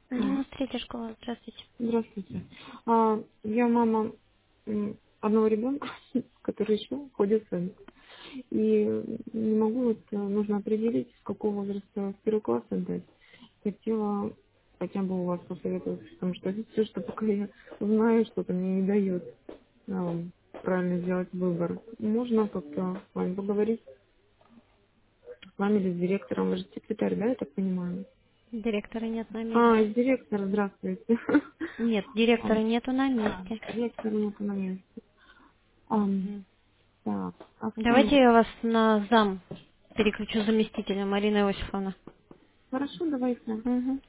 93-я школа, здравствуйте. Здравствуйте. Я мама одного ребенка, который еще ходит в садик. И не могу, нужно определить, с какого возраста в первый класс отдать. Хотела хотя бы у вас посоветовать, потому что все, что пока я знаю, что-то мне не дает правильно сделать выбор. Можно как-то с вами поговорить, с вами или с директором? Вы же секретарь, да, я так понимаю? Директора нет на месте. Директор, здравствуйте. Нет, А, директора нету на месте. Директора нету на месте. Ам, Мгм. так, а кто Давайте мне? я вас на зам переключу заместителя, Марина Иосифовна. Хорошо, давайте. Мгм.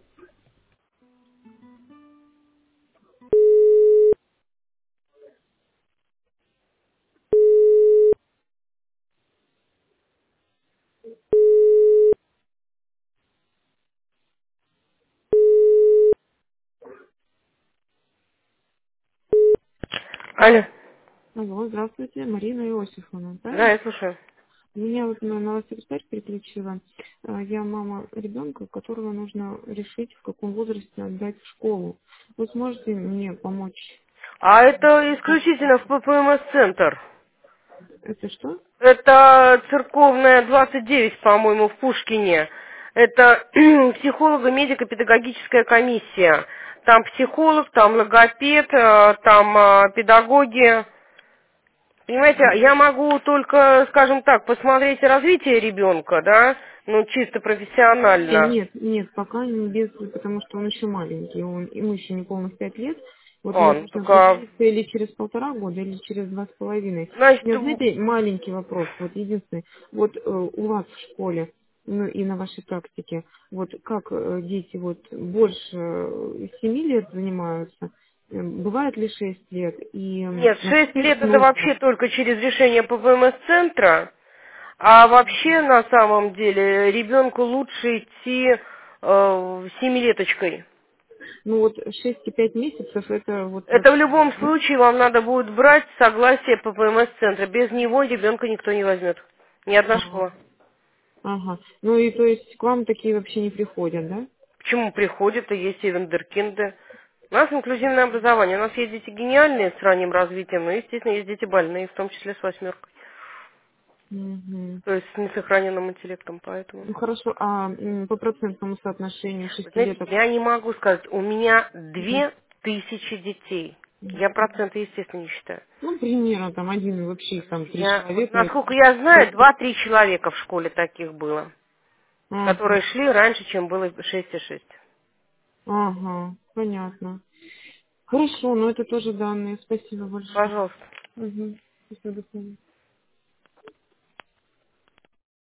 Алло, Алло, здравствуйте, Марина Иосифовна, да, правильно? я слушаю. Меня вот на вас секретарь переключила. Я мама ребенка, которого нужно решить, в каком возрасте отдать в школу. Вы сможете мне помочь? А это исключительно в ППМС-центр. Это что? Это церковная 29, по-моему, в Пушкине. Это психолого-медико-педагогическая комиссия. Там психолог, там логопед, там педагоги. Понимаете, я могу только, скажем так, посмотреть развитие ребенка, да, ну, чисто профессионально. Нет, пока не без, потому что он еще маленький, ему еще не полных 5 лет. Вот мне Ну, нужно только, определиться или через 1,5 года, или через 2,5. У значит, меня, знаете, маленький вопрос, вот единственный. Вот у вас в школе, ну и на вашей практике, вот как дети вот больше 7 лет занимаются, бывает ли 6 лет, и нет, 6 насколько их лет это нужно? вообще только через решение ППМС-центра. А вообще, на самом деле, ребенку лучше идти семилеточкой. Ну вот 6 и 5 месяцев это вот Это в вообще, любом да? случае вам надо будет брать согласие ППМС-центра. Без него ребенка никто не возьмет. Ни одна А, школа. Ага. Ну и то есть к вам такие вообще не приходят, да? Почему приходят и есть и вундеркинды? У нас инклюзивное образование. У нас есть дети гениальные с ранним развитием, но, естественно, есть дети больные, в том числе с 8. Мгм. То есть с несохраненным интеллектом, поэтому. Ну хорошо, а по процентному соотношению Вы знаете, шестилеток? я не могу сказать, у меня Мгм. 2000 детей. Мгм. Я проценты, естественно, не считаю. Ну, примерно там один, вообще их там 3 Вот человека. насколько я знаю, два-три человека в школе таких было, Ага, которые шли раньше, чем было 6,6. ага, понятно. Хорошо, ну это тоже данные. Спасибо большое. Пожалуйста. Угу. До свидания.